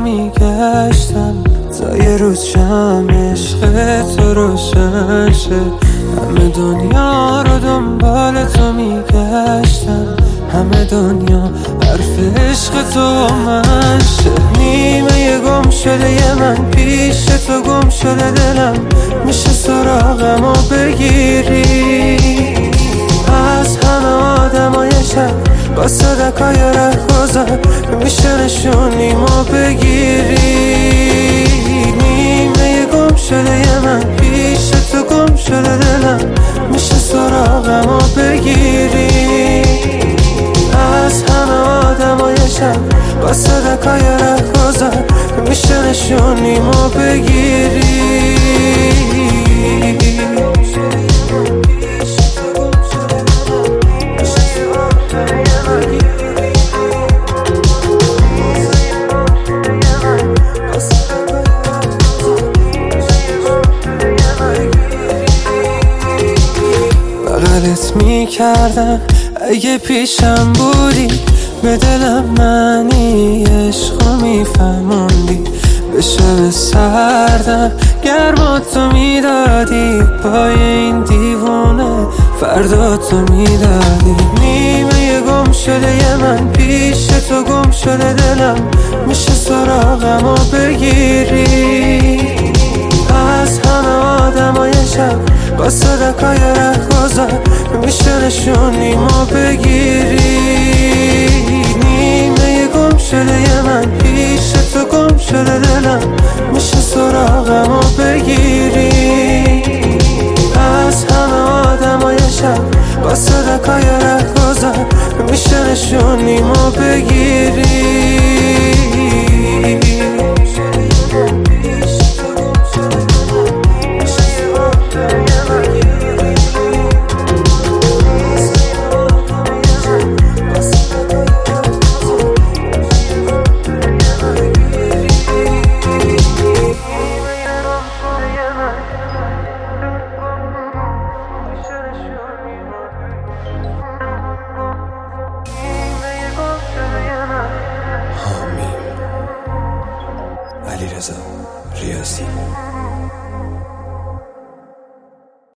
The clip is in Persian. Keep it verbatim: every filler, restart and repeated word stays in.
میگشتم تا یه روز شم عشق تو روشن شه. همه دنیا رو دنبال تو میگشتم، همه دنیا حرف عشق تو من شه. نیمه گم شده ی من پیش تو گم شده دلم، میشه سراغم و بگیری از همه آدمای شب با صدقای ره گذر، میشه نشونیمو بگیری. نیمه گم شده ی من پیش تو گم شده دلم، میشه سراغم و بگیری از همه آدمای شب با صدقای ره گذر، میشه نشونیمو بگیری. بغلت میکردم اگه پیشم بودی، به دلم معنی عشقو میفهموندی. به شب سردم گرماتو میدادی، پای این دیوونه فرداتو میدادی. نیمه گم شده ی من پیش تو گم شده دلم، میشه سراغم و بگیری از همه آدمای شب با صدقای ره گذر، میشه نشونیمو بگیری. نیمه گم شده ی من پیش تو گم شده دلم، میشه سراغم و بگیری از همه آدمای شب با صدقای ره گذر، میشه نشونیمو بگیری. علیرضا ریاضی.